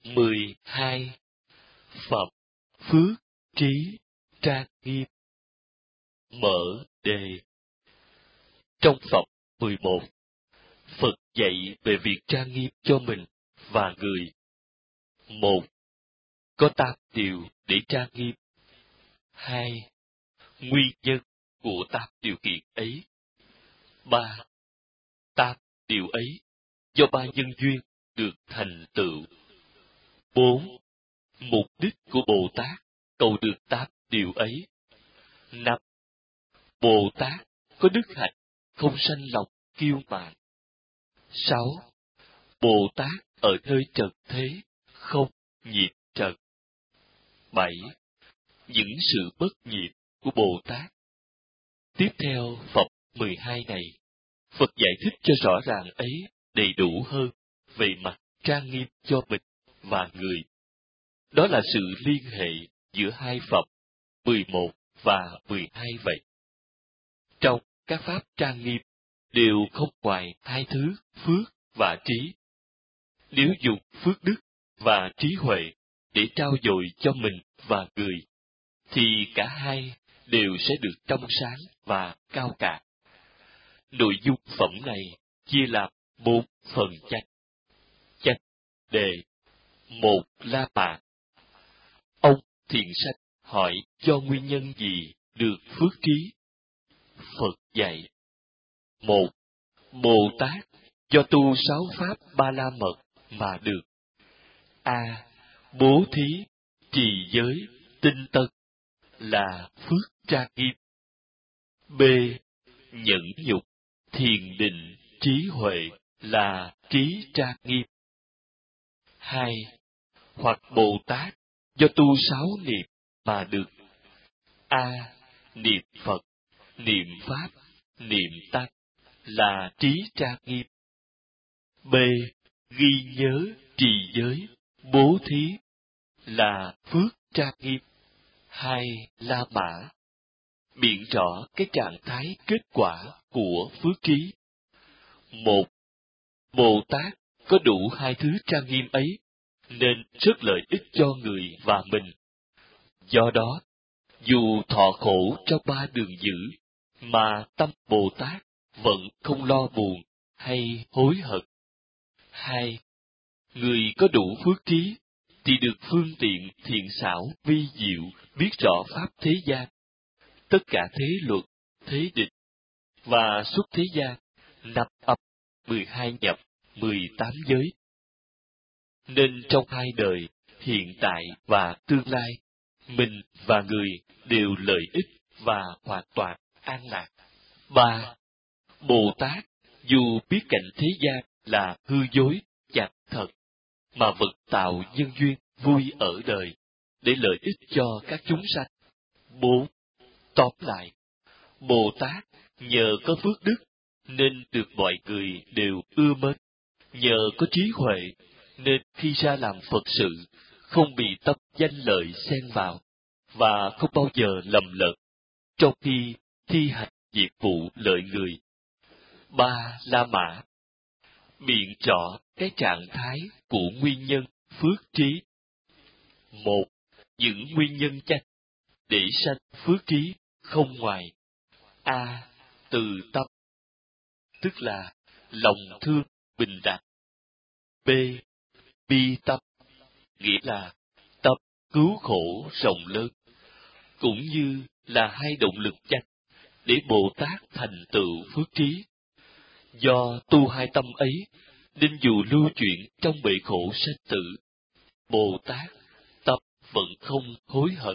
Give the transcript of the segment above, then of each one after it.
12. Phẩm phước trí trang nghiêm. Mở đề. Trong phẩm 11, Phật dạy về việc trang nghiêm cho mình và người. 1. Có 8 điều để trang nghiêm. 2. Nguyên nhân của 8 điều kiện ấy. 3. 8 điều ấy do 3 nhân duyên được thành tựu. 4. Mục đích của Bồ Tát cầu được 8 điều ấy. 5. Bồ Tát có đức hạnh không sanh lòng kiêu mạn. 6. Bồ Tát ở nơi trần thế không nhiệt trần. 7. Những sự bất nhiệt của Bồ Tát. Tiếp theo phẩm 12 này, Phật giải thích cho rõ ràng ấy đầy đủ hơn về mặt trang nghiêm cho mình và người. Đó là sự liên hệ giữa hai phẩm 11 và 12 vậy. Trong các pháp trang nghiêm đều không ngoài hai thứ phước và trí. Nếu dùng phước đức và trí huệ để trao dồi cho mình và người, thì cả hai đều sẽ được trong sáng và cao cả. Nội dung phẩm này chia làm 4 phần chánh. Chánh đề. 1. La Mã. Ông thiện sanh hỏi do nguyên nhân gì được phước trí. Phật dạy. 1. Bồ Tát do tu 6 pháp Ba La Mật mà được. A. Bố thí, trì giới, tinh tấn là phước trang nghiêm. B. Nhẫn nhục, thiền định, trí huệ là trí trang nghiêm. 2. Hoặc Bồ Tát do tu 6 niệm mà được. A. Niệm Phật, niệm Pháp, niệm Tăng là trí trang nghiêm. B. Ghi nhớ, trì giới, bố thí là phước trang nghiêm. 2. La Mã. Biện rõ cái trạng thái kết quả của phước trí. 1. Bồ Tát có đủ hai thứ trang nghiêm ấy, nên rất lợi ích cho người và mình. Do đó, dù thọ khổ trong 3 đường dữ, mà tâm Bồ Tát vẫn không lo buồn hay hối hận. 2. Người có đủ phước trí thì được phương tiện thiện xảo vi diệu biết rõ pháp thế gian, tất cả thế luật, thế địch và xuất thế gian, 5 âm, 12 nhập, 18 giới. Nên trong hai đời, hiện tại và tương lai, mình và người đều lợi ích và hoàn toàn an lạc. 3. Bồ Tát dù biết cảnh thế gian là hư dối, chẳng thật, mà vật tạo nhân duyên vui ở đời, để lợi ích cho các chúng sanh. 4. Tóm lại, Bồ Tát nhờ có phước đức, nên được mọi người đều ưa mến. Nhờ có trí huệ, nên khi ra làm Phật sự, không bị tâm danh lợi xen vào, và không bao giờ lầm lẫn, trong khi thi hành nhiệm vụ lợi người. 3. La Mã. Biện rõ cái trạng thái của nguyên nhân phước trí. 1. Những nguyên nhân chánh để sanh phước trí không ngoài. A. Từ tâm, tức là lòng thương bình đẳng. B. Bi tâm, nghĩa là tâm cứu khổ rộng lớn, cũng như là hai động lực chánh để Bồ Tát thành tựu phước trí. Do tu hai tâm ấy, nên dù lưu chuyển trong bể khổ sanh tử, Bồ Tát tâm vẫn không hối hận.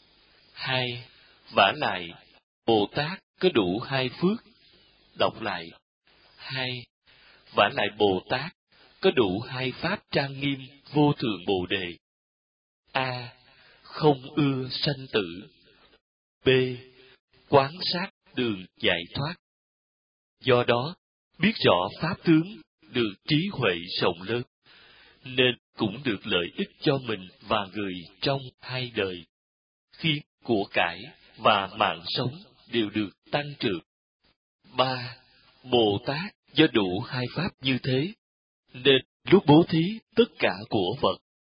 2. Vả lại, Bồ Tát có đủ hai phước. Đọc lại. 2. Vả lại Bồ Tát có đủ hai pháp trang nghiêm vô thượng Bồ đề. A. Không ưa sanh tử. B. Quán sát đường giải thoát. Do đó, biết rõ pháp tướng, được trí huệ rộng lớn, nên cũng được lợi ích cho mình và người trong hai đời, khiến của cải và mạng sống đều được tăng trưởng. 3. Bồ Tát do đủ hai pháp như thế, nên lúc bố thí tất cả của vật,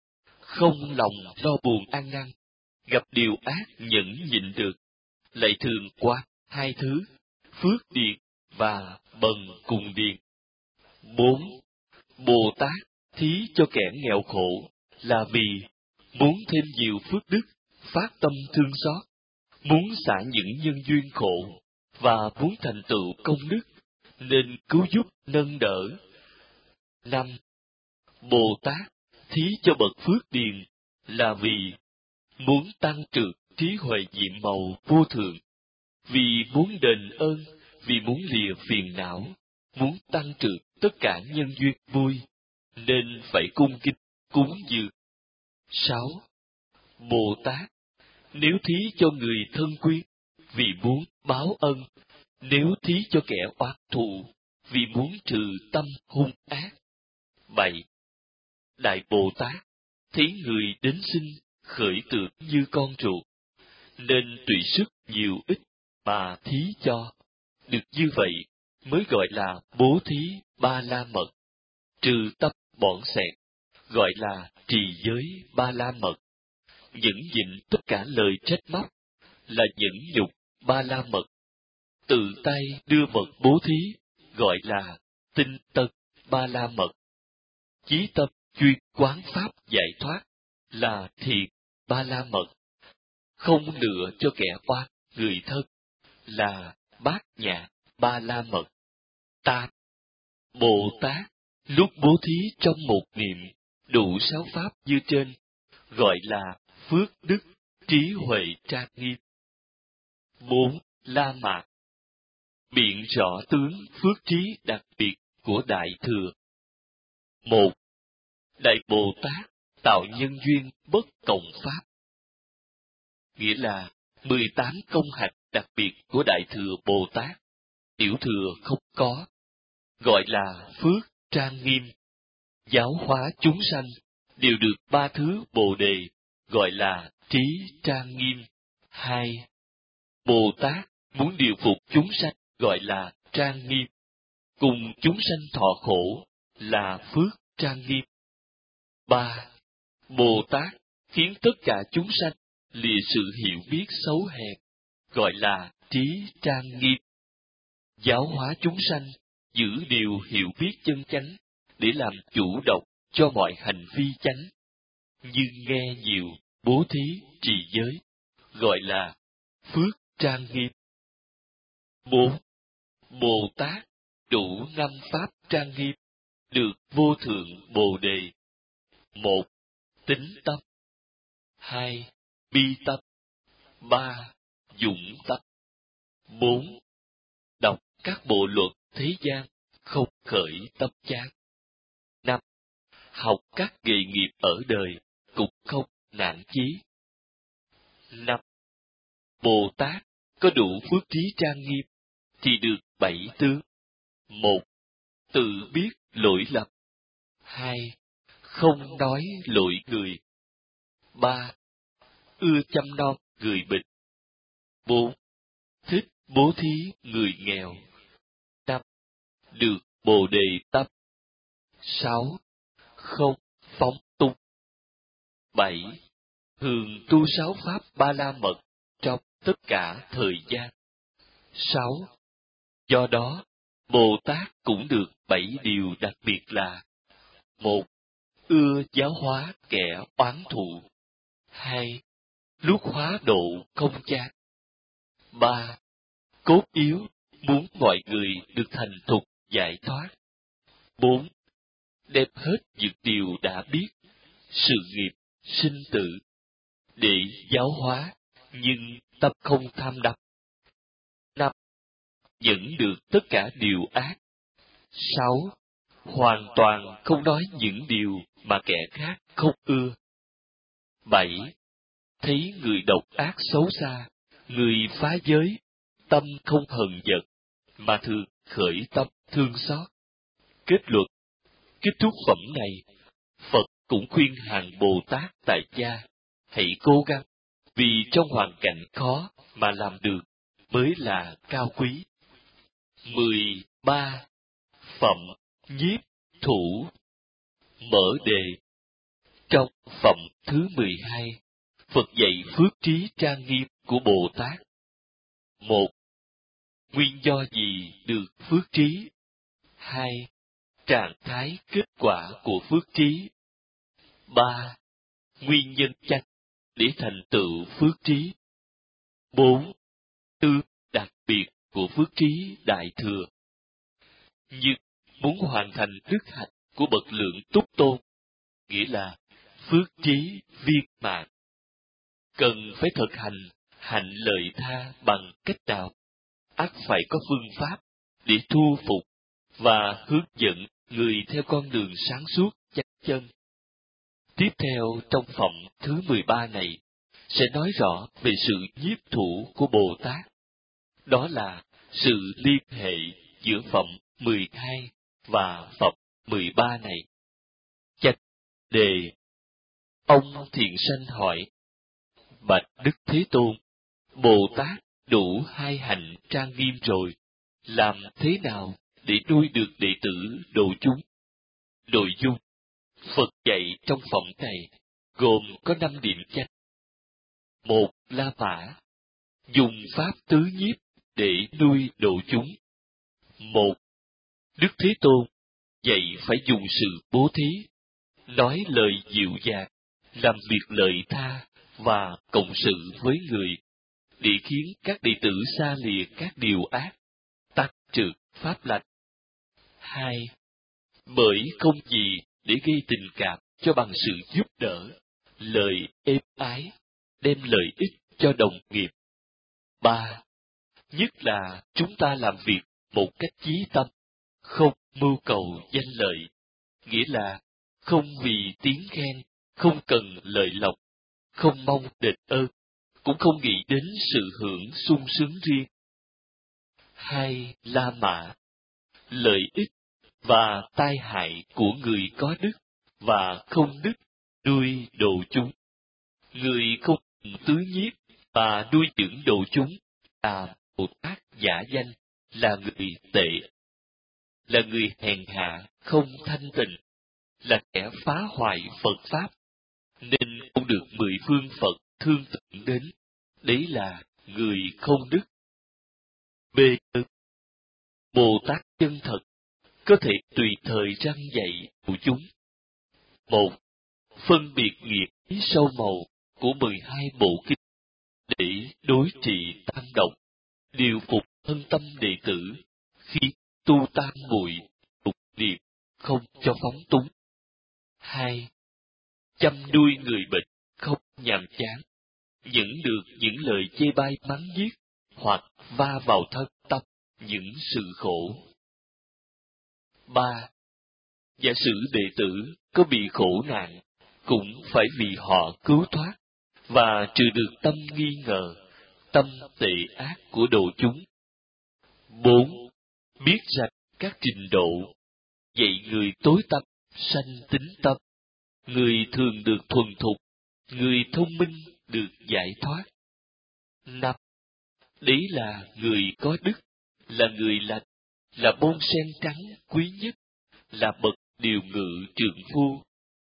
không lòng lo buồn ăn năn, gặp điều ác nhẫn nhịn được, lại thường qua hai thứ, phước điền và bần cùng điền. 4. Bồ Tát thí cho kẻ nghèo khổ là vì muốn thêm nhiều phước đức, phát tâm thương xót, muốn xả những nhân duyên khổ và muốn thành tựu công đức, nên cứu giúp nâng đỡ. 5. Bồ Tát thí cho bậc phước điền là vì muốn tăng trượt trí huệ diệm màu vô thượng, vì muốn đền ơn, vì muốn lìa phiền não, muốn tăng trượt tất cả nhân duyên vui, nên phải cung kính cúng dường. 6. Bồ Tát nếu thí cho người thân quyến, vì muốn báo ân, nếu thí cho kẻ oán thù, vì muốn trừ tâm hung ác. 7. Đại Bồ Tát thấy người đến sinh khởi tưởng như con ruột, nên tùy sức nhiều ít mà thí cho. Được như vậy mới gọi là bố thí ba la mật. Trừ tâm bỏng xẹt gọi là trì giới ba la mật. Nhẫn nhịn tất cả lời trách móc là nhẫn nhục ba la mật. Tự tay đưa vật bố thí gọi là tinh tấn ba la mật. Chí tâm chuyên quán pháp giải thoát là thiền ba la mật. Không lựa cho kẻ oan người thân là bát nhã ba la mật. 8. Bồ Tát lúc bố thí trong một niệm đủ 6 pháp như trên gọi là phước đức trí huệ trang nghiêm. 4. La Mạt biện rõ tướng phước trí đặc biệt của Đại Thừa. 1. Đại Bồ Tát tạo nhân duyên bất cộng pháp, nghĩa là 18 công hạnh đặc biệt của Đại Thừa Bồ Tát, Tiểu Thừa không có, gọi là phước trang nghiêm. Giáo hóa chúng sanh đều được 3 thứ Bồ Đề, gọi là trí trang nghiêm. 2. Bồ Tát muốn điều phục chúng sanh gọi là trang nghiêm, cùng chúng sanh thọ khổ là phước trang nghiêm. 3. Bồ Tát khiến tất cả chúng sanh lìa sự hiểu biết xấu hèn, gọi là trí trang nghiêm. Giáo hóa chúng sanh giữ điều hiểu biết chân chánh để làm chủ động cho mọi hành vi chánh, như nghe nhiều, bố thí, trì giới, gọi là phước trang nghiêm. 4. Bồ Tát đủ 5 pháp trang nghiêm, được vô thượng Bồ Đề. 1. Tính tâm. 2. Bi tâm. 3. Dũng tâm. 4. Đọc các bộ luật thế gian, không khởi tâm chán. 5. Học các nghề nghiệp ở đời, cũng không nản chí. 5. Bồ Tát có đủ phước trí trang nghiêm, thì được 7 tướng. 1. Tự biết lỗi lầm. 2. Không nói lỗi người. 3. Ưa chăm nom người bệnh. 4. Thích bố thí người nghèo. 5. Được Bồ Đề tâm. 6. Không phóng túng. 7. Thường tu 6 pháp ba la mật trong tất cả thời gian. 6. Do đó, Bồ Tát cũng được 7 điều đặc biệt là: 1. Ưa giáo hóa kẻ oán thù. 2. Lúc hóa độ không chán. 3. Cốt yếu, muốn mọi người được thành thục giải thoát. 4. Đem hết những điều đã biết, sự nghiệp, sinh tử, để giáo hóa, nhưng tâm không tham đắm. 5. Dẫn được tất cả điều ác. 6. Hoàn toàn không nói những điều mà kẻ khác không ưa. 7. Thấy người độc ác xấu xa, người phá giới, tâm không hờn giận, mà thường khởi tâm thương xót. Kết luận, kết thúc phẩm này, Phật cũng khuyên hàng Bồ Tát tại gia hãy cố gắng, vì trong hoàn cảnh khó mà làm được mới là cao quý. 13. Phẩm nhiếp thủ. Mở đề. Trong phẩm thứ 12, Phật dạy phước trí trang nghiêm của Bồ Tát. 1. Nguyên do gì được phước trí? 2. Trạng thái kết quả của phước trí. 3. Nguyên nhân chánh để thành tựu phước trí. 4. Tướng đặc biệt của phước trí đại thừa. Nhưng muốn hoàn thành đức hạnh của bậc lượng túc tôn, nghĩa là phước trí viên mãn, cần phải thực hành hạnh lợi tha bằng cách nào? Ắt phải có phương pháp để thu phục và hướng dẫn người theo con đường sáng suốt chánh chân. Tiếp theo trong phẩm thứ 13 này sẽ nói rõ về sự nhiếp thủ của Bồ Tát. Đó là sự liên hệ giữa phẩm 12 và phẩm 13 này. Chánh đề. Ông thiện sanh hỏi: Bạch Đức Thế Tôn, Bồ Tát đủ hai hạnh trang nghiêm rồi, làm thế nào để nuôi được đệ tử độ chúng? Nội dung Phật dạy trong phẩm này gồm có 5 điểm chánh. 1. La Mã, dùng pháp tứ nhiếp để nuôi độ chúng. 1. Đức Thế Tôn dạy phải dùng sự bố thí, nói lời dịu dàng, làm việc lợi tha và cộng sự với người, để khiến các đệ tử xa lìa các điều ác, tắc trượt pháp lành. 2. Bởi không gì để gây tình cảm cho bằng sự giúp đỡ, lời êm ái, đem lợi ích cho đồng nghiệp. 3. Nhất là chúng ta làm việc một cách chí tâm, không mưu cầu danh lợi, nghĩa là không vì tiếng khen, không cần lợi lộc, không mong đền ơn, cũng không nghĩ đến sự hưởng sung sướng riêng. 2. La Mã, lợi ích và tai hại của người có đức và không đức nuôi độ chúng. Người không tứ nhiếp và nuôi dưỡng độ chúng là Bồ Tát giả danh, là người tệ, là người hèn hạ, không thanh tịnh, là kẻ phá hoại Phật Pháp, nên không được 10 phương Phật thương tưởng đến. Đấy là người không đức. B. Bồ Tát chân thật có thể tùy thời răn dạy của chúng. 1. Phân biệt nghiệp ý sâu màu của 12 bộ kinh để đối trị tam độc, điều phục thân tâm đệ tử, khi tu tam muội tục niệm, không cho phóng túng. 2. Chăm nuôi người bệnh, không nhàm chán, những được những lời chê bai mắng nhiếc, hoặc va vào thân tâm những sự khổ. 3. Giả sử đệ tử có bị khổ nạn, cũng phải vì họ cứu thoát, và trừ được tâm nghi ngờ, tâm tệ ác của độ chúng. 4. Biết rằng các trình độ, dạy người tối tâm, sanh tính tâm, người thường được thuần thục, người thông minh được giải thoát. 5. Đấy là người có đức, là người lành, là bông sen trắng quý nhất, là bậc điều ngự trượng phu.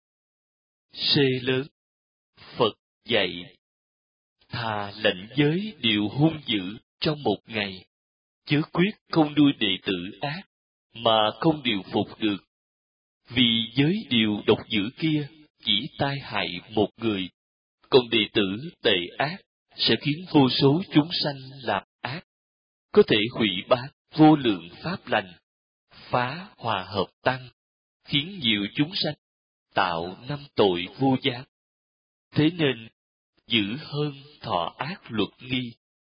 C lớn. Phật dạy: thà lệnh giới điều hung dữ trong một ngày, chớ quyết không nuôi đệ tử ác mà không điều phục được. Vì giới điều độc dữ kia chỉ tai hại một người, còn đệ tử tệ ác sẽ khiến vô số chúng sanh làm ác, có thể hủy bác vô lượng pháp lành, phá hòa hợp tăng, khiến nhiều chúng sanh tạo năm tội vô gián. Thế nên giữ hơn thọ ác luật nghi.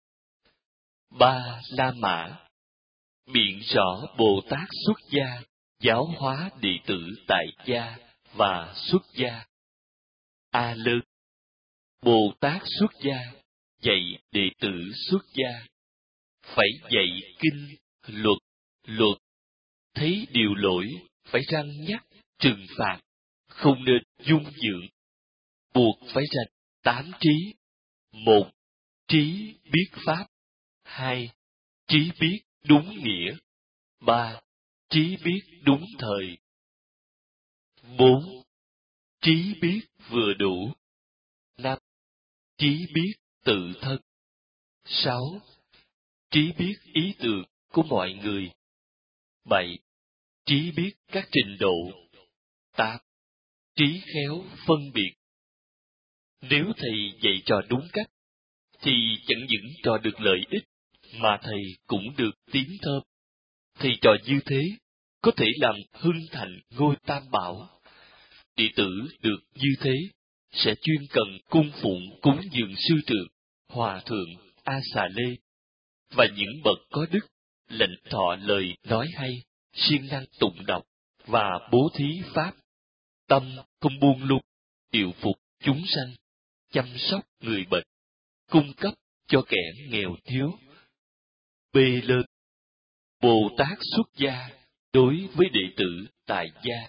3. La Mã, biện rõ Bồ Tát xuất gia giáo hóa đệ tử tại gia và xuất gia. A Lơ, Bồ Tát xuất gia dạy đệ tử xuất gia, phải dạy kinh, luật, thấy điều lỗi phải răn nhắc, trừng phạt, không nên dung dưỡng, buộc phải rạch 8 trí. 1. Trí biết pháp. 2. Trí biết đúng nghĩa. 3. Trí biết đúng thời. 4. Trí biết vừa đủ. 5. Trí biết tự thân. 6. Trí biết ý tưởng của mọi người. 7. Trí biết các trình độ. 8. Trí khéo phân biệt. Nếu thầy dạy trò đúng cách, thì chẳng những trò được lợi ích, mà thầy cũng được tiếng thơm. Thầy trò như thế, có thể làm hưng thành ngôi Tam Bảo. Đệ tử được như thế, sẽ chuyên cần cung phụng cúng dường sư trưởng, hòa thượng, A Xà Lê, và những bậc có đức, lệnh thọ lời nói hay, siêng năng tụng đọc, và bố thí pháp, tâm không buông lung, điều phục chúng sanh, chăm sóc người bệnh, cung cấp cho kẻ nghèo thiếu. B lớn. Bồ Tát xuất gia đối với đệ tử tại gia.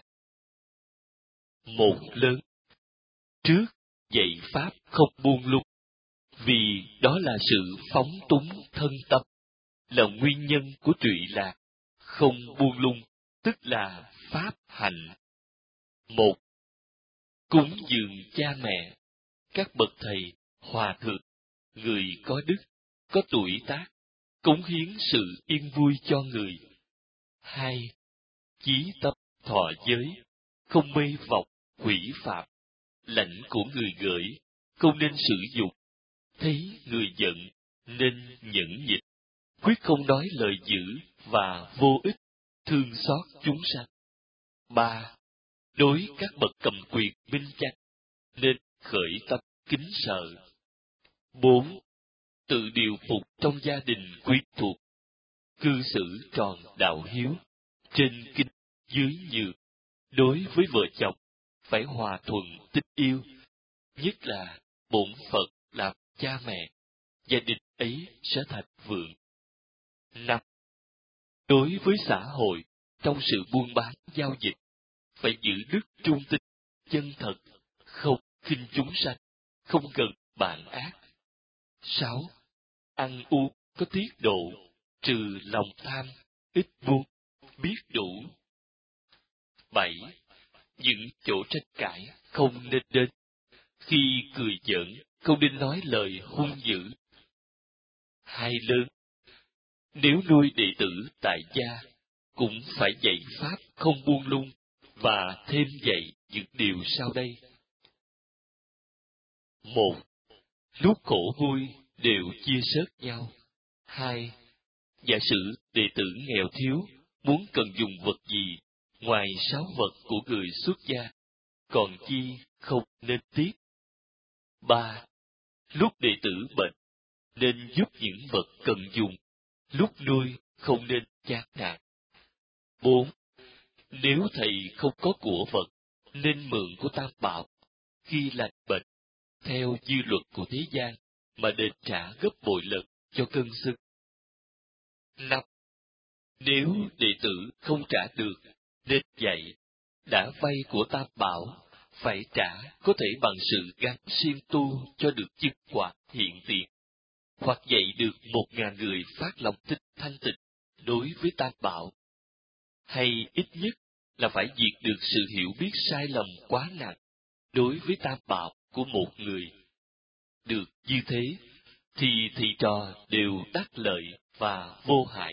1 lớn. Trước, dạy pháp không buông lung, vì đó là sự phóng túng thân tâm, là nguyên nhân của trụy lạc. Không buông lung tức là pháp hạnh. 1. Cúng dường cha mẹ, các bậc thầy, hòa thượng, người có đức, có tuổi tác, cống hiến sự yên vui cho người. 2. Chí tâm thọ giới, không mê vọng, hủy phạm, lãnh của người gửi, không nên sử dụng, thấy người giận, nên nhẫn nhịn, quyết không nói lời dữ và vô ích, thương xót chúng sanh. 3. Đối các bậc cầm quyền minh chánh, nên khởi tâm kính sợ. 4. Tự điều phục trong gia đình quyến thuộc, cư xử tròn đạo hiếu, trên kinh dưới nhường. Đối với vợ chồng phải hòa thuận tình yêu, nhất là bổn phận làm cha mẹ, gia đình ấy sẽ thành vượng. 5. Đối với xã hội, trong sự buôn bán giao dịch, phải giữ đức trung tín, chân thật, không khinh chúng sanh, không gần bạn ác. 6. Ăn uống có tiết độ, trừ lòng tham, ít buông, biết đủ. 7. Những chỗ tranh cãi không nên đến, khi cười giỡn không nên nói lời hung dữ. 2 lớn. Nếu nuôi đệ tử tại gia, cũng phải dạy pháp không buông lung, và thêm dạy những điều sau đây. 1. Lúc khổ vui đều chia sớt nhau. 2. Giả sử đệ tử nghèo thiếu, muốn cần dùng vật gì, ngoài 6 vật của người xuất gia, còn chi không nên tiếc. 3. Lúc đệ tử bệnh, nên giúp những vật cần dùng, lúc nuôi không nên chán nản. 4. Nếu thầy không có của vật, nên mượn của Tam Bảo, khi lành bệnh, theo dư luật của thế gian, mà đền trả gấp bội lần cho cân xưng. 5. Nếu đệ tử không trả được, nên dạy, đã vay của Tam Bảo, phải trả có thể bằng sự gắng siêng tu cho được chứng quả hiện tiền, hoặc dạy được 1.000 người phát lòng tin thanh tịnh đối với Tam Bảo, hay ít nhất là phải diệt được sự hiểu biết sai lầm quá nặng đối với Tam Bảo của một người. Được như thế, thì thầy trò đều đắc lợi và vô hại.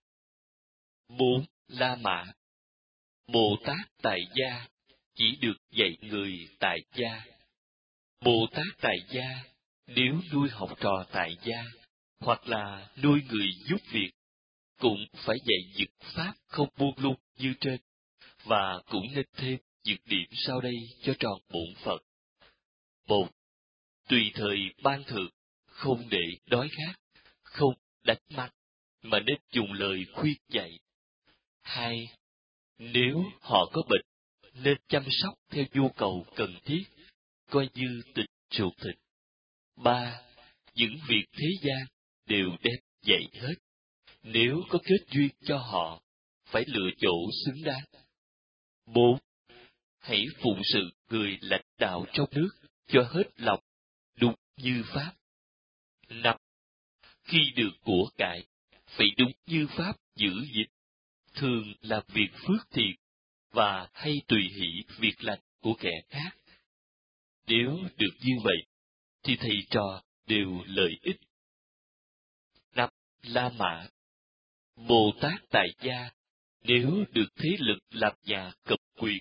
4. La Mã. Bồ Tát tại gia chỉ được dạy người tại gia. Bồ Tát tại gia nếu nuôi học trò tại gia, hoặc là nuôi người giúp việc, cũng phải dạy dược pháp không buông lung như trên, và cũng nên thêm dược điểm sau đây cho tròn bổn phận. 1. Tùy thời ban thưởng, không để đói khát, không đánh mặt, mà nên dùng lời khuyên dạy. 2. Nếu họ có bệnh, nên chăm sóc theo nhu cầu cần thiết, coi như tình ruột thịt. 3. Những việc thế gian đều đem dạy hết. Nếu có kết duyên cho họ, phải lựa chỗ xứng đáng. 4. Hãy phụng sự người lãnh đạo trong nước cho hết lòng, đúng như pháp. 5. Khi được của cải, phải đúng như pháp giữ gìn, thường làm việc phước thiện, và hay tùy hỷ việc lành của kẻ khác, Nếu được như vậy, thì thầy trò đều lợi ích. 5. La Mã. Bồ Tát tại gia nếu được thế lực làm nhà cầm quyền.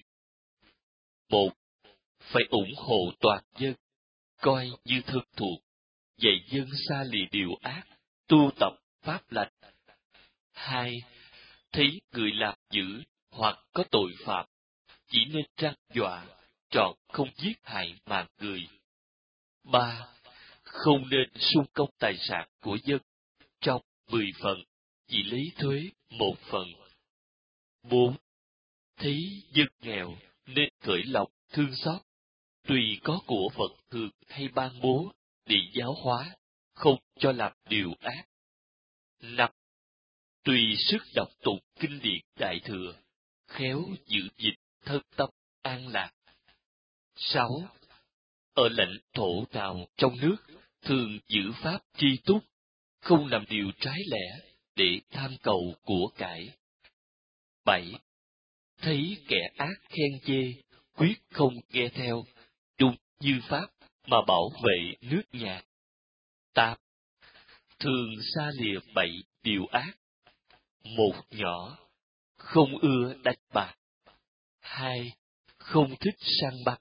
1. Phải ủng hộ toàn dân, coi như thân thuộc, dạy dân xa lìa điều ác, tu tập pháp lành. 2. Thấy người làm dữ hoặc có tội phạm, chỉ nên trăn dọa, trọn không giết hại mạng người. 3. Không nên sung công tài sản của dân, trong 10 phần, chỉ lấy thuế 1 phần. 4. Thấy dân nghèo nên khởi lòng thương xót, tùy có của Phật thường hay ban bố để giáo hóa, không cho làm điều ác. 5. Tùy sức đọc tụng kinh điển Đại Thừa, khéo giữ gìn thân tâm an lạc. 6. Ở lãnh thổ nào trong nước, thường giữ pháp tri túc, không làm điều trái lẽ để tham cầu của cải. 7. Thấy kẻ ác khen chê, quyết không nghe theo, đúng như pháp mà bảo vệ nước nhà. 8. Thường xa lìa 7 điều ác. 1 nhỏ, không ưa đánh bạc. 2. Không thích săn bắn.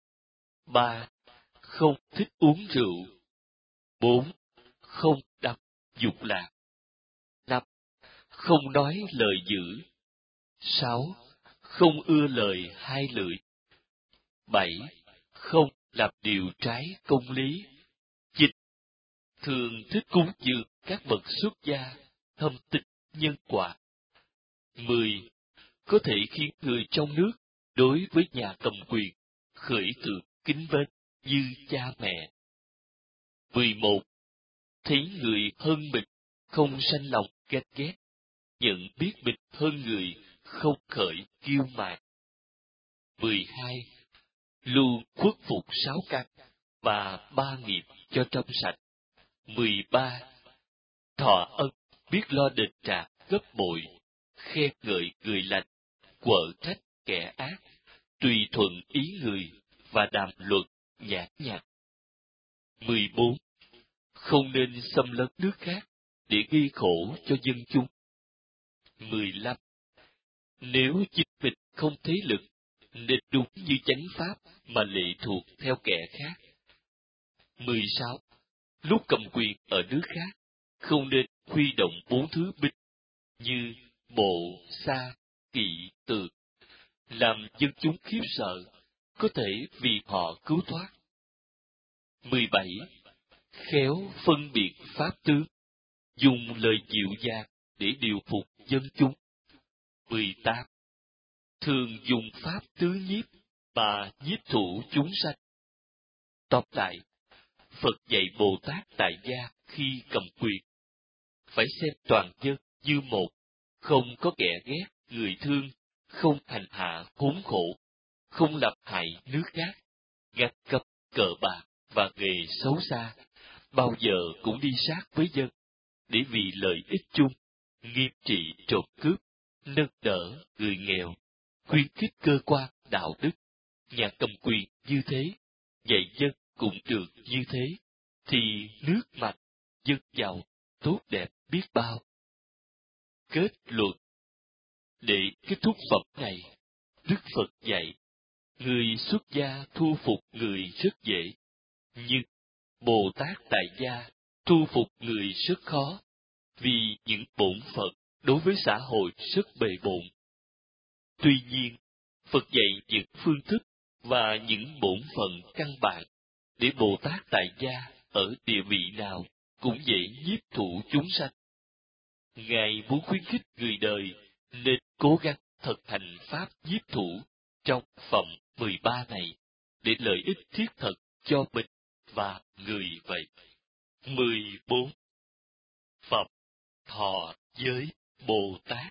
3. Không thích uống rượu. 4. Không đắm dục lạc. 5. Không nói lời dữ. 6. Không ưa lời hai lưỡi. 7. Không làm điều trái công lý. 9. Thường thích cúng dường các bậc xuất gia, thâm tích nhân quả. 10. Có thể khiến người trong nước đối với nhà cầm quyền khởi tượng kính mến như cha mẹ. 11. Thấy người hơn mình, không sanh lòng ganh ghét, nhận biết mình hơn người, không khởi kiêu mạn. 12. Luôn khuất phục 6 căn và 3 nghiệp cho trong sạch. 13. Thọ ân biết lo đền trả gấp bội, khen ngợi người lành, quở trách kẻ ác, tùy thuận ý người và đàm luận nhã nhặn. 14. Không nên xâm lấn nước khác để gây khổ cho dân chúng. 15. Nếu chính mình không thế lực, nên đúng như chánh pháp mà lệ thuộc theo kẻ khác. 16. Lúc cầm quyền ở nước khác, không nên huy động 4 thứ binh như bộ, xa, kỵ, tượng, làm dân chúng khiếp sợ, có thể vì họ cứu thoát. 17. Khéo phân biệt pháp tướng, dùng lời dịu dàng để điều phục dân chúng. 18. Thường dùng pháp tứ nhiếp và nhiếp thủ chúng sanh. Tóm lại, Phật dạy Bồ Tát tại gia khi cầm quyền, phải xem toàn dân như một, không có kẻ ghét người thương, không hành hạ khốn khổ, không làm hại nước khác, gắt cấm cờ bạc và nghề xấu xa, bao giờ cũng đi sát với dân, để vì lợi ích chung, nghiêm trị trộm cướp, nâng đỡ người nghèo, khuyến khích cơ quan đạo đức. Nhà cầm quyền như thế, dạy dân cũng được như thế, thì nước mạnh, dân giàu, tốt đẹp biết bao. Kết luận. Để kết thúc phẩm này, Đức Phật dạy, người xuất gia thu phục người rất dễ, nhưng Bồ Tát tại gia thu phục người rất khó, vì những bổn phận đối với xã hội rất bề bộn. Tuy nhiên, Phật dạy những phương thức và những bổn phận căn bản để Bồ Tát tại gia ở địa vị nào cũng dễ nhiếp thủ chúng sanh. Ngài muốn khuyến khích người đời nên cố gắng thực hành pháp nhiếp thủ trong phẩm 13 này để lợi ích thiết thực cho mình và người vậy. 14. Phẩm thọ giới Bồ Tát.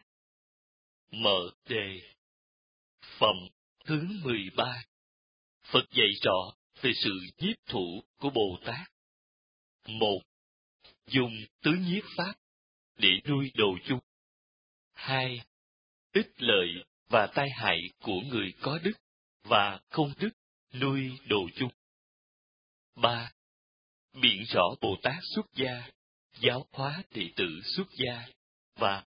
Mở đề. Phẩm thứ 13. Phật dạy rõ về sự nhiếp thủ của Bồ Tát. 1. Dùng tứ nhiếp pháp để nuôi độ chung. 2. Ích lợi và tai hại của người có đức và không đức nuôi độ chung. 3. Biện rõ Bồ Tát xuất gia, giáo hóa đệ tử xuất gia. Và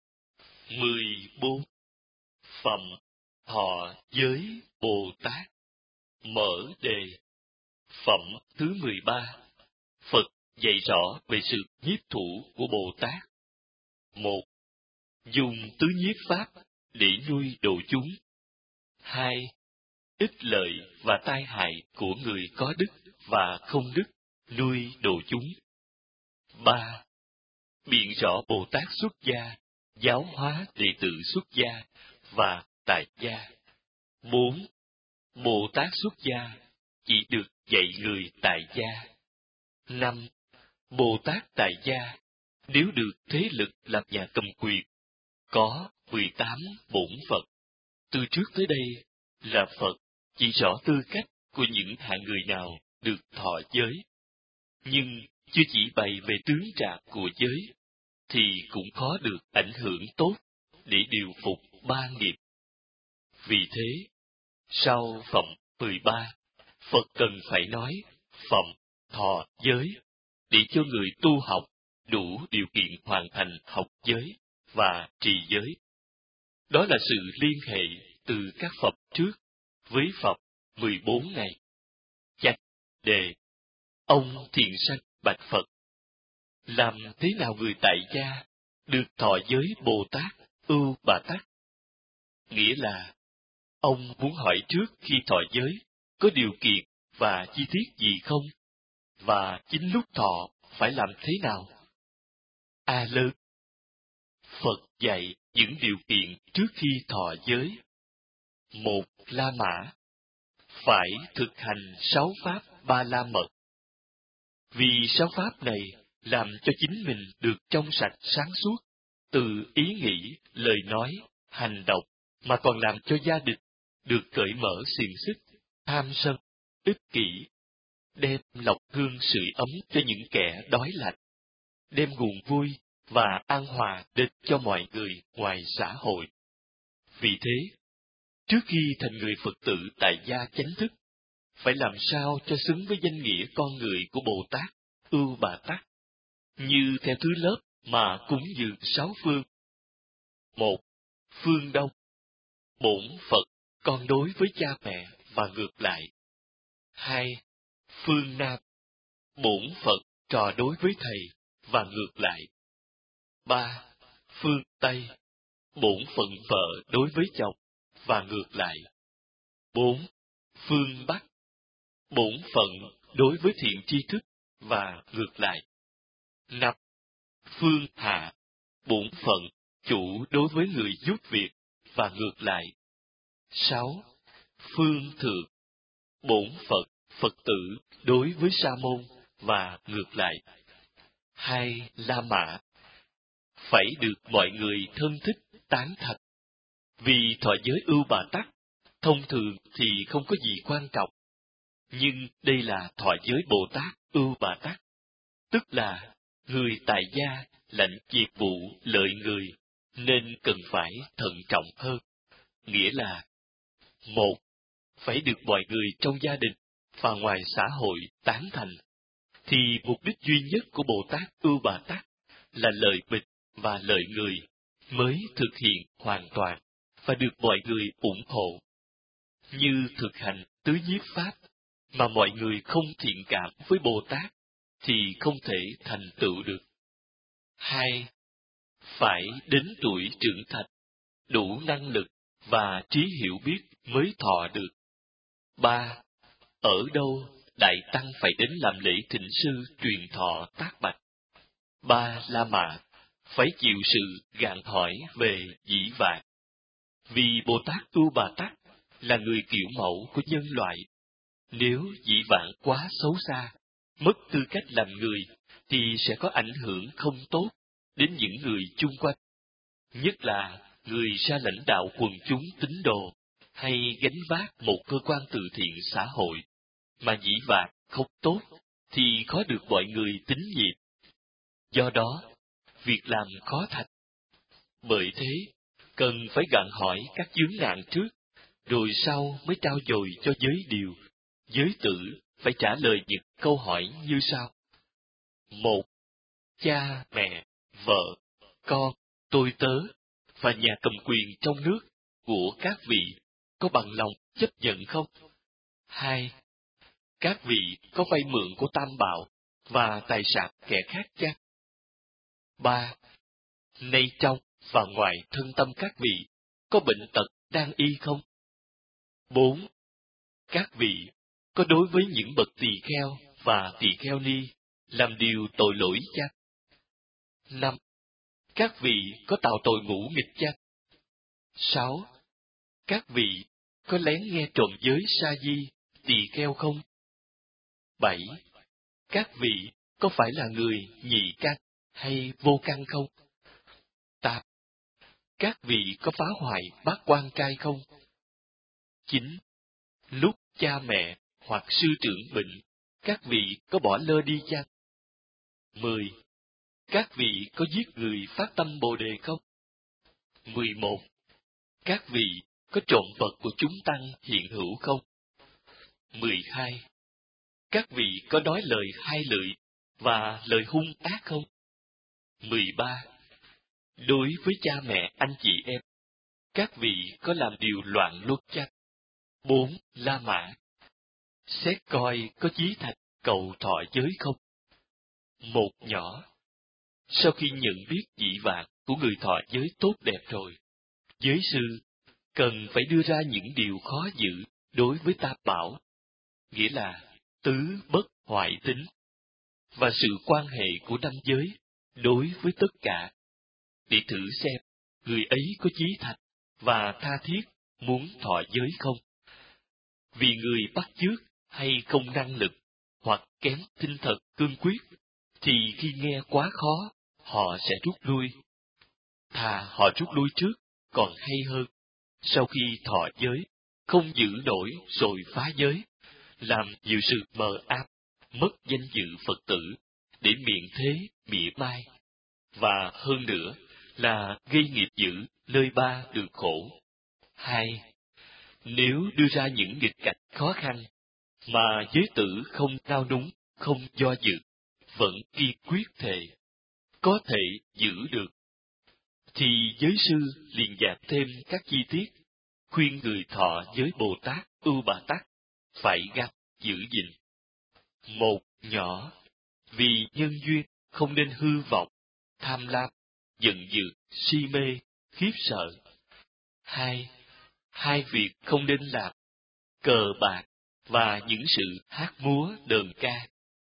14. Phẩm thọ giới Bồ Tát. Mở đề. Phẩm thứ 13. Phật dạy rõ về sự nhiếp thủ của Bồ Tát. 1. Dùng tứ nhiếp pháp để nuôi độ chúng. 2. Ích lợi và tai hại của người có đức và không đức nuôi độ chúng. 3. Biện rõ Bồ Tát xuất gia, giáo hóa đệ tử xuất gia và tại gia. 4. Bồ Tát xuất gia chỉ được dạy người tại gia. 5. Bồ Tát tại gia nếu được thế lực làm nhà cầm quyền, có 18 bổn Phật. Từ trước tới đây là Phật chỉ rõ tư cách của những hạng người nào được thọ giới, nhưng chưa chỉ bày về tướng trạng của giới, thì cũng khó được ảnh hưởng tốt để điều phục ba nghiệp. Vì thế, sau phẩm 13, Phật cần phải nói phẩm thọ giới để cho người tu học đủ điều kiện hoàn thành học giới và trì giới. Đó là sự liên hệ từ các phẩm trước với phẩm 14 này. Chạch đề. Ông thiện sanh bạch Phật: làm thế nào người tại gia được thọ giới Bồ Tát Ưu Bà Tát? Nghĩa là ông muốn hỏi trước khi thọ giới có điều kiện và chi tiết gì không, và chính lúc thọ phải làm thế nào? A lớn. Phật dạy những điều kiện trước khi thọ giới. 1. La mã. Phải thực hành 6 pháp Ba La Mật. Vì 6 pháp này làm cho chính mình được trong sạch sáng suốt, từ ý nghĩ, lời nói, hành động, mà còn làm cho gia đình được cởi mở xiềng xích, tham sân, ích kỷ, đem lọc hương sưởi ấm cho những kẻ đói lạnh, đem nguồn vui và an hòa đến cho mọi người ngoài xã hội. Vì thế, trước khi thành người Phật tử tại gia chánh thức, phải làm sao cho xứng với danh nghĩa con người của Bồ Tát Ưu Bà Tát, như theo thứ lớp mà cúng dường 6 phương. 1. Phương Đông. Bổn Phật con đối với cha mẹ và ngược lại. 2. Phương Nam. Bổn Phật trò đối với thầy và ngược lại. 3. Phương Tây. Bổn phận vợ đối với chồng và ngược lại. 4. Phương Bắc. Bổn phận đối với thiện tri thức và ngược lại. 5. Phương Hạ. Bổn phận chủ đối với người giúp việc và ngược lại. 6. Phương Thượng. Bổn Phật Phật tử đối với sa môn và ngược lại. 2. La Mã. Phải được mọi người thân thích tán thành. Vì thọ giới Ưu Bà Tát thông thường thì không có gì quan trọng, nhưng đây là thọ giới Bồ Tát Ưu Bà Tát, tức là người tại gia lãnh việc vụ lợi người, nên cần phải thận trọng hơn. Nghĩa là: 1. Phải được mọi người trong gia đình và ngoài xã hội tán thành, thì mục đích duy nhất của Bồ Tát Ưu Bà Tát là lợi mình và lợi người mới thực hiện hoàn toàn và được mọi người ủng hộ. Như thực hành tứ nhiếp pháp mà mọi người không thiện cảm với Bồ Tát thì không thể thành tựu được. 2. Phải đến tuổi trưởng thành, đủ năng lực và trí hiểu biết mới thọ được. 3. Ở đâu Đại Tăng phải đến làm lễ thỉnh sư truyền thọ tác bạch. 3. La Mã phải chịu sự gạn hỏi về dĩ vãng. Vì Bồ Tát Tu Bà Tát là người kiểu mẫu của nhân loại. Nếu dĩ vãng quá xấu xa, mất tư cách làm người, thì sẽ có ảnh hưởng không tốt đến những người chung quanh. Nhất là người ra lãnh đạo quần chúng tín đồ, hay gánh vác một cơ quan từ thiện xã hội, mà dĩ vãng không tốt, thì khó được mọi người tín nhiệm. Do đó, việc làm khó thành. Bởi thế, cần phải gặng hỏi các chướng ngại trước, rồi sau mới trao dồi cho giới điều, giới tử phải trả lời những câu hỏi như sau. 1. Cha, mẹ, vợ, con, tôi tớ và nhà cầm quyền trong nước của các vị có bằng lòng chấp nhận không? 2. Các vị có vay mượn của Tam Bảo và tài sản kẻ khác chăng? 3. Nay trong và ngoài thân tâm các vị có bệnh tật đang y không? 4. Các vị có đối với những bậc tỳ kheo và tỳ kheo ni làm điều tội lỗi chăng? 5. Các vị có tạo tội ngũ nghịch chăng? 6. Các vị có lén nghe trộm giới sa di, tỳ kheo không? 7. Các vị có phải là người nhị căn hay vô căn không? 8. Các vị có phá hoại bát quan trai không? 9. Lúc cha mẹ hoặc sư trưởng bệnh, các vị có bỏ lơ đi chăng? 10. Các vị có giết người phát tâm Bồ Đề không? 11. Các vị có trộm vật của chúng tăng hiện hữu không? 12. Các vị có nói lời hai lưỡi và lời hung ác không? 13. Đối với cha mẹ anh chị em, các vị có làm điều loạn luân chăng? 4. La Mã. Xét coi có chí thành cầu thọ giới không? Một nhỏ. Sau khi nhận biết dị vãng của người thọ giới tốt đẹp rồi, giới sư cần phải đưa ra những điều khó giữ đối với Tam Bảo, nghĩa là tứ bất hoại tính, và sự quan hệ của năm giới đối với tất cả, để thử xem người ấy có chí thành và tha thiết muốn thọ giới không. Vì người bắt chước hay không năng lực hoặc kém tinh thần cương quyết, thì khi nghe quá khó, họ sẽ rút lui. Thà họ rút lui trước còn hay hơn, sau khi thọ giới, không giữ nổi rồi phá giới, làm nhiều sự mờ ám, mất danh dự Phật tử, để miệng thế, mỉa mai. Và hơn nữa là gây nghiệp dữ, nơi ba được khổ. 2. Nếu đưa ra những nghịch cảnh khó khăn, mà giới tử không nao núng, không do dự, vẫn kiên quyết thề, có thể giữ được, thì giới sư liền dạt thêm các chi tiết, khuyên người thọ giới Bồ Tát, Ưu Bà Tát phải gắn giữ gìn. Một nhỏ, vì nhân duyên không nên hư vọng, tham lam, giận dữ, si mê, khiếp sợ. 2. Hai việc không nên làm: cờ bạc và những sự hát múa đờn ca.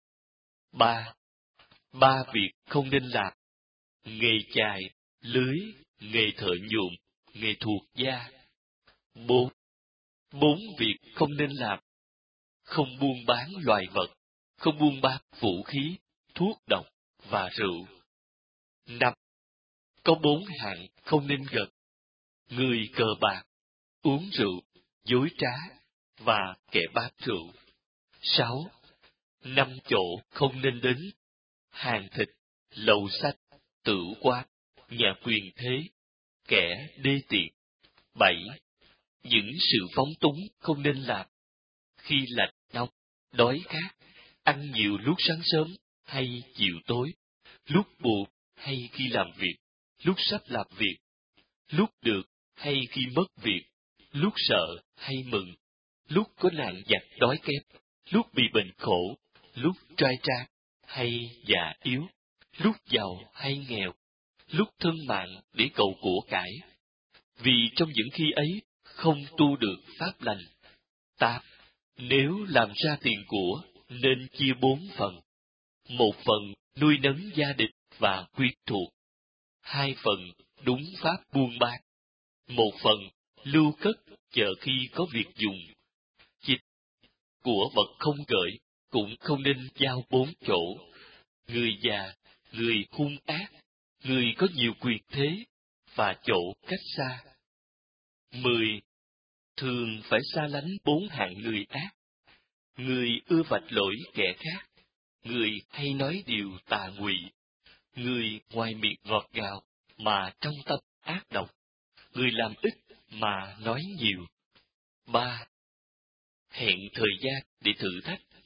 3. Ba việc không nên làm: nghề chài, lưới, nghề thợ nhuộm, nghề thuộc da. 4. Bốn việc không nên làm: không buôn bán loài vật, không buôn bán vũ khí, thuốc độc và rượu. 5. Có 4 hạng không nên gần: người cờ bạc, uống rượu, dối trá và kẻ bán rượu. 6. 5 chỗ không nên đến: hàng thịt, lầu sách, tửu quán, nhà quyền thế, kẻ đê tiện. 7. Những sự phóng túng không nên làm: khi lạnh nóng, đói khát, ăn nhiều lúc sáng sớm hay chiều tối, lúc buồn hay khi làm việc, lúc sắp làm việc, lúc được hay khi mất việc, lúc sợ hay mừng, lúc có nạn giặc đói kém, lúc bị bệnh khổ, lúc trai trang hay già yếu, lúc giàu hay nghèo, lúc thân mạng để cầu của cải. Vì trong những khi ấy không tu được pháp lành. 8. Nếu làm ra tiền của, nên chia 4 phần. 1 phần nuôi nấng gia đình và quyến thuộc. 2 phần đúng pháp buôn bán. 1 phần lưu cất chờ khi có việc dùng. 9. Của vật không gửi cũng không nên giao 4 chỗ: người già, người hung ác, người có nhiều quyền thế, và chỗ cách xa. 10. Thường phải xa lánh 4 hạng người ác: người ưa vạch lỗi kẻ khác, người hay nói điều tà ngụy, người ngoài miệng ngọt ngào mà trong tâm ác độc, người làm ít mà nói nhiều. 3. Hẹn thời gian để thử thách,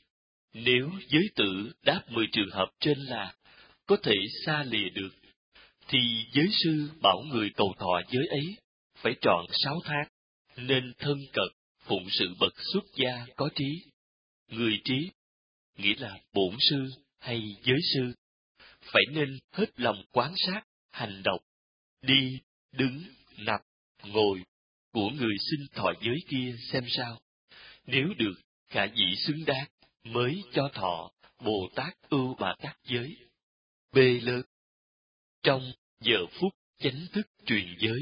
Nếu giới tử đáp 10 trường hợp trên là có thể xa lìa được, thì giới sư bảo người cầu thọ giới ấy phải trọn 6 tháng, nên thân cận, phụng sự bậc xuất gia có trí. Người trí, nghĩa là bổn sư hay giới sư, phải nên hết lòng quán sát, hành động, đi, đứng, nằm, ngồi của người xin thọ giới kia xem sao. Nếu được, khả dĩ xứng đáng, mới cho thọ Bồ Tát Ưu Bà Tát giới. B lớn. Trong giờ phút chánh thức truyền giới,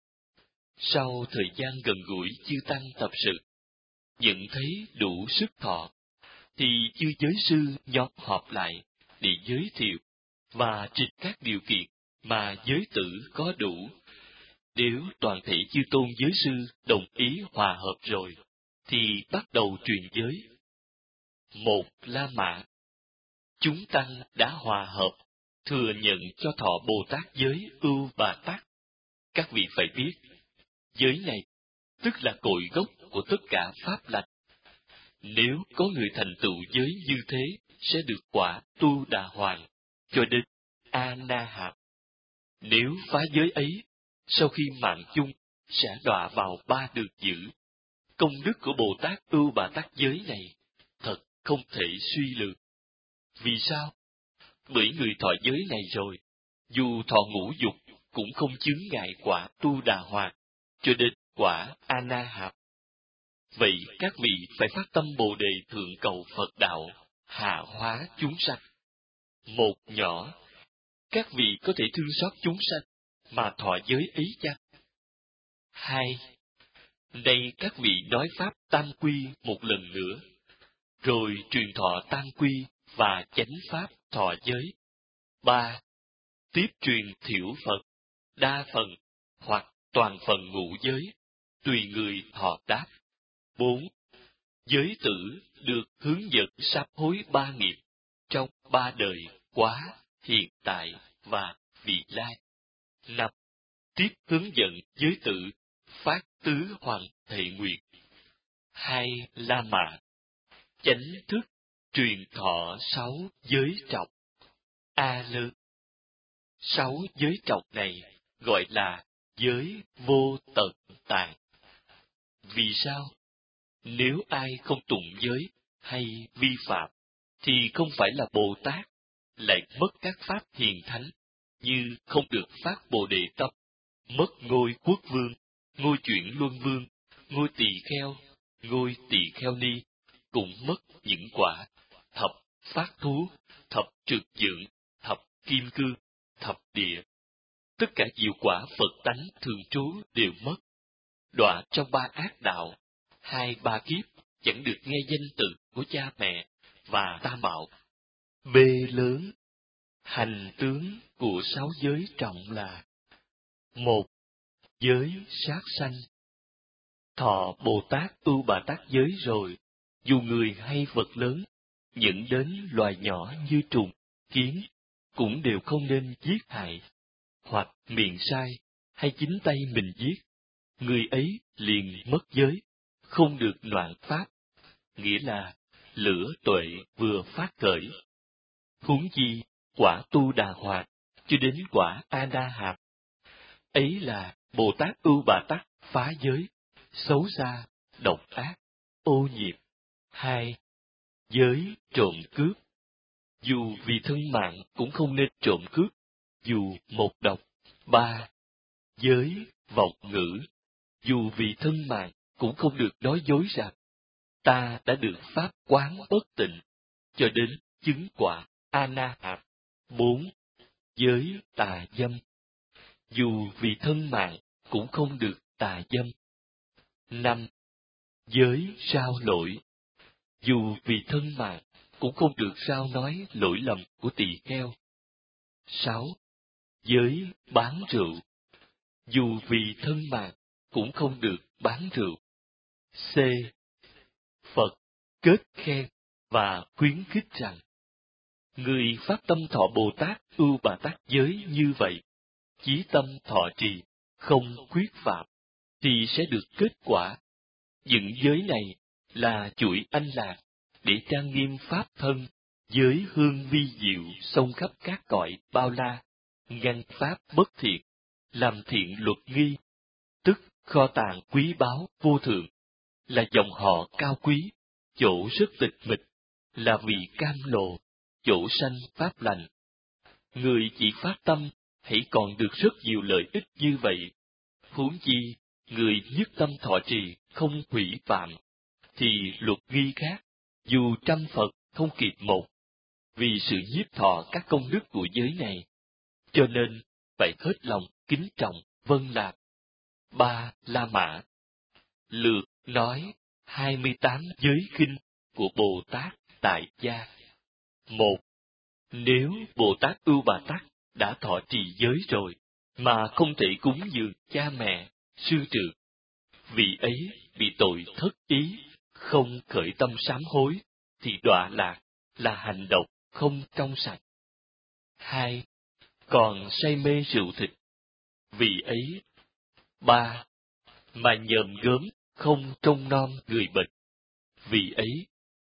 sau thời gian gần gũi chư tăng tập sự, nhận thấy đủ sức thọ, thì chư giới sư nhóm họp lại để giới thiệu và trịch các điều kiện mà giới tử có đủ. Nếu toàn thể chư tôn giới sư đồng ý hòa hợp rồi, thì bắt đầu truyền giới. Một La Mã, chúng tăng đã hòa hợp, thừa nhận cho thọ Bồ Tát giới Ưu Bà Tát. Các vị phải biết, giới này tức là cội gốc của tất cả pháp lành. Nếu có người thành tựu giới như thế, sẽ được quả Tu Đà Hoàng, cho đến A Na Hàm. Nếu phá giới ấy, sau khi mạng chung, sẽ đọa vào 3 đường dữ. Công đức của Bồ Tát Ưu Bà Tát giới này thật không thể suy lường. Vì sao? Bởi người thọ giới này rồi, dù thọ ngũ dục cũng không chứng ngại quả Tu Đà Hoàng, cho đến quả A Na Hàm. Vậy các vị phải phát tâm Bồ Đề thượng cầu Phật đạo, hạ hóa chúng sanh. Một nhỏ, các vị có thể thương xót chúng sanh mà thọ giới ấy chăng? Hai, nay các vị nói pháp tam quy một lần nữa, rồi truyền thọ tam quy và chánh pháp thọ giới. Ba, tiếp truyền thiểu Phật, đa phần hoặc toàn phần ngũ giới, tùy người thọ đáp. 4. Giới tử được hướng dẫn sám hối 3 nghiệp trong 3 đời quá, hiện tại và vị lai. 5. Tiếp hướng dẫn giới tử phát tứ hoàng thệ nguyện. 2. La Mã, chánh thức truyền thọ 6 giới trọng. A lớn. 6 giới trọng này gọi là giới vô tận tạng. Vì sao? Nếu ai không tụng giới hay vi phạm, thì không phải là Bồ Tát, lại mất các pháp hiền thánh, như không được phát Bồ Đề tâm, mất ngôi quốc vương, ngôi chuyển luân vương, ngôi tỳ kheo, ngôi tỳ kheo ni, cũng mất những quả thập phát thú, thập trực dưỡng, thập kim cương, thập địa. Tất cả diệu quả Phật tánh thường trú đều mất. Đọa trong 3 ác đạo, 2-3 kiếp chẳng được nghe danh từ của cha mẹ và tam bảo. B lớn. Hành tướng của 6 giới trọng là: 1. Giới sát sanh. Thọ Bồ Tát Ưu Bà Tát giới rồi, dù người hay vật lớn, dẫn đến loài nhỏ như trùng, kiến, cũng đều không nên giết hại, hoặc miệng sai, hay chính tay mình giết. Người ấy liền mất giới, không được noạn pháp, nghĩa là lửa tuệ vừa phát khởi. Huống chi quả Tu Đà Hoàng cho đến quả A Na Hàm, ấy là Bồ Tát Ưu Bà Tát phá giới, xấu xa, độc ác, ô nhiễm. 2. Giới trộm cướp. Dù vì thân mạng cũng không nên trộm cướp, dù một độc. 3. Giới vọng ngữ. Dù vì thân mạng cũng không được nói dối rằng ta đã được pháp quán bất tịnh, cho đến chứng quả A Na Hàm. 4. Giới tà dâm. Dù vì thân mạng cũng không được tà dâm. 5. Giới sao lỗi. Dù vì thân mạng cũng không được sao nói lỗi lầm của tỳ kheo. 6. Giới bán rượu. Dù vì thân mạng cũng không được bán rượu. C. Phật kết khen và khuyến khích rằng người phát tâm thọ Bồ Tát Ưu Bà Tát giới như vậy, chí tâm thọ trì, không khuyết phạm, thì sẽ được kết quả. Những giới này là chuỗi anh lạc, để trang nghiêm pháp thân, với hương vi diệu xông khắp các cõi bao la, ngăn pháp bất thiện, làm thiện luật nghi, tức kho tàng quý báu vô thượng, là dòng họ cao quý, chỗ rất tịch mịch, là vị cam lộ, chỗ sanh pháp lành. Người chỉ phát tâm, hãy còn được rất nhiều lợi ích như vậy. Huống chi, người nhất tâm thọ trì, không hủy phạm, thì luật nghi khác, dù trăm Phật không kịp một, vì sự nhiếp thọ các công đức của giới này. Cho nên, phải hết lòng, kính trọng, vâng lạc. Ba La Mã lược nói 28 giới kinh của Bồ Tát tại gia. 1. Nếu Bồ Tát Ưu Bà Tát đã thọ trì giới rồi, mà không thể cúng dường cha mẹ, sư trưởng, vì ấy bị tội thất ý, không khởi tâm sám hối, thì đọa lạc, là hành động không trong sạch. 2. Còn say mê rượu thịt, vì ấy. 3. Mà nhờm gớm, không trông nom người bệnh, vì ấy.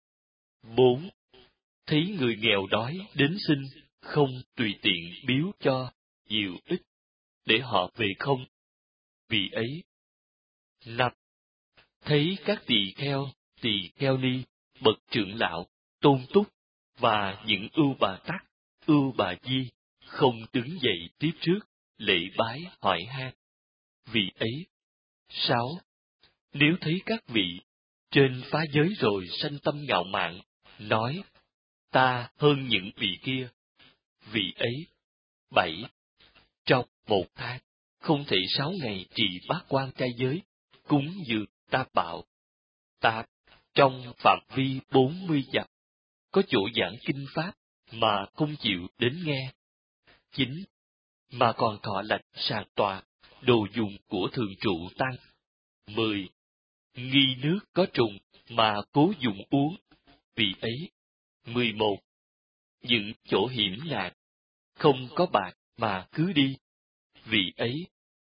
4. Thấy người nghèo đói đến xin, không tùy tiện biếu cho nhiều ít, để họ về không, vì ấy. 5. Thấy các tỳ kheo ni, bậc trưởng lão, tôn túc, và những ưu bà tắc, ưu bà di, không đứng dậy tiếp trước, lễ bái hỏi han, vì ấy. 6. Nếu thấy các vị trên phá giới rồi sanh tâm ngạo mạn, nói ta hơn những vị kia, vì ấy. 7. Trong một tháng, không thể 6 ngày trì bát quan trai giới, cúng dường tam bảo. 8. Trong phạm vi 40 dặm, có chỗ giảng kinh pháp mà không chịu đến nghe. 9. Mà còn thọ lạch sàng tọa, đồ dùng của thường trụ tăng. 10. Nghi nước có trùng mà cố dùng uống, vì ấy. 11. Những chỗ hiểm nạn, không có bạc mà cứ đi, vì ấy.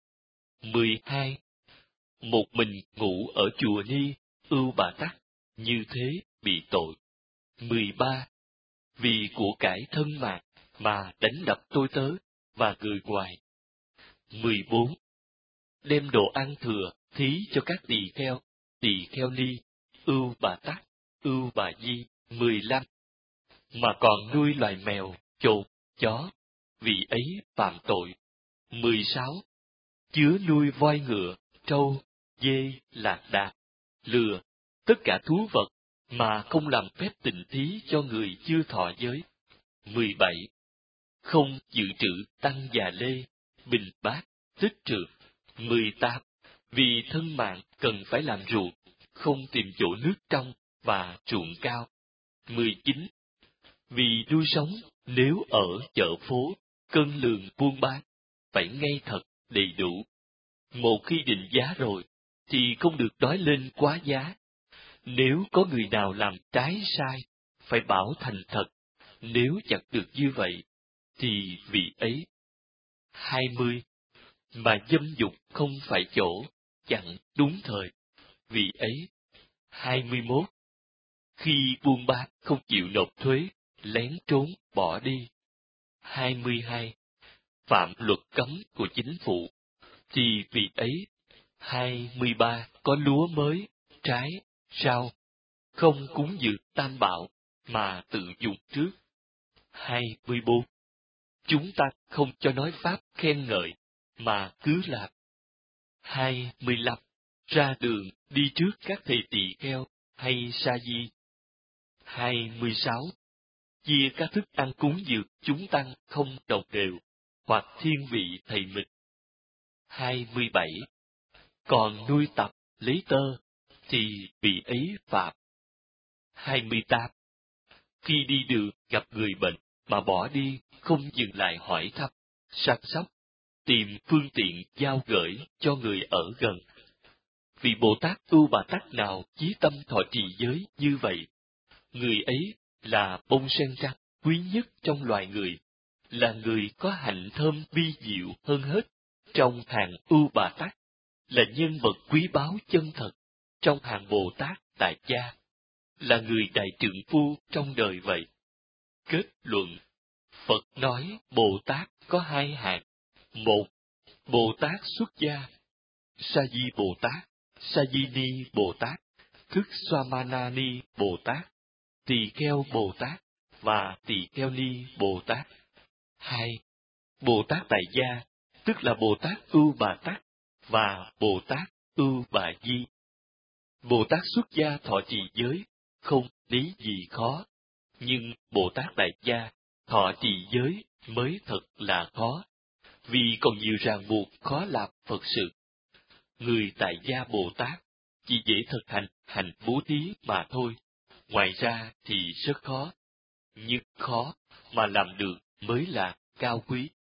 12. Một mình ngủ ở chùa Ni, Ưu Bà Tắc, như thế bị tội. 13. Vì của cải thân mạc mà đánh đập tôi tớ và người ngoài. 14. Đem đồ ăn thừa thí cho các tỳ kheo ni, Ưu Bà Tắc, Ưu Bà Di. 15. Mà còn nuôi loài mèo, chuột, chó, vì ấy phạm tội. 16. Chứa nuôi voi ngựa, trâu, dê, lạc đà, lừa, tất cả thú vật, mà không làm phép tịnh thí cho người chưa thọ giới. 17. Không dự trữ tăng già lê, bình bát, tích trượt. 18. Vì thân mạng cần phải làm ruộng, không tìm chỗ nước trong và ruộng cao. 19. Vì nuôi sống, nếu ở chợ phố, cân lượng buôn bán, phải ngay thật, đầy đủ. Một khi định giá rồi, thì không được nói lên quá giá. Nếu có người nào làm trái sai, phải bảo thành thật. Nếu chẳng được như vậy, thì vì ấy. 20. Mà dâm dục không phải chỗ, chẳng đúng thời, vì ấy. 21. Khi buôn bán không chịu nộp thuế, lén trốn, bỏ đi. 22. Phạm luật cấm của chính phủ, thì vì ấy. 23. Có lúa mới, trái, rau, không cúng dường tam bảo, mà tự dùng trước. 24. Chúng ta không cho nói pháp khen ngợi, mà cứ làm. 25. Ra đường, đi trước các thầy tỳ kheo, hay sa di. 26. Chia các thức ăn cúng dường chúng tăng không đồng đều, hoặc thiên vị thầy mình. 27. Còn nuôi tập, lấy tơ, thì vì ấy phạm. 28. Khi đi đường gặp người bệnh mà bỏ đi, không dừng lại hỏi thăm, săn sóc, tìm phương tiện giao gửi cho người ở gần. Vì Bồ Tát Ưu Bà Tát nào chí tâm thọ trì giới như vậy, người ấy là bông sen trắng quý nhất trong loài người, là người có hạnh thơm vi diệu hơn hết trong hàng Ưu Bà Tát, là nhân vật quý báu chân thật trong hàng Bồ Tát tại gia. là người đại trượng phu trong đời vậy. Kết luận, Phật nói Bồ Tát có hai hạng. Một, Bồ Tát xuất gia, Sa Di Bồ Tát, Sa Di Ni Bồ Tát, thức Swamanani Bồ Tát, Tỳ Kheo Bồ Tát và Tỳ Kheo Ni Bồ Tát. Hai, Bồ Tát tại gia, tức là Bồ Tát Ưu Bà Tát và Bồ Tát Ưu Bà Di. Bồ Tát xuất gia thọ trì giới, không lý gì khó, nhưng Bồ Tát tại gia thọ trì giới mới thật là khó, vì còn nhiều ràng buộc khó làm Phật sự. Người tại gia Bồ Tát chỉ dễ thực hành hành bố thí mà thôi, ngoài ra thì rất khó. Nhưng khó mà làm được mới là cao quý.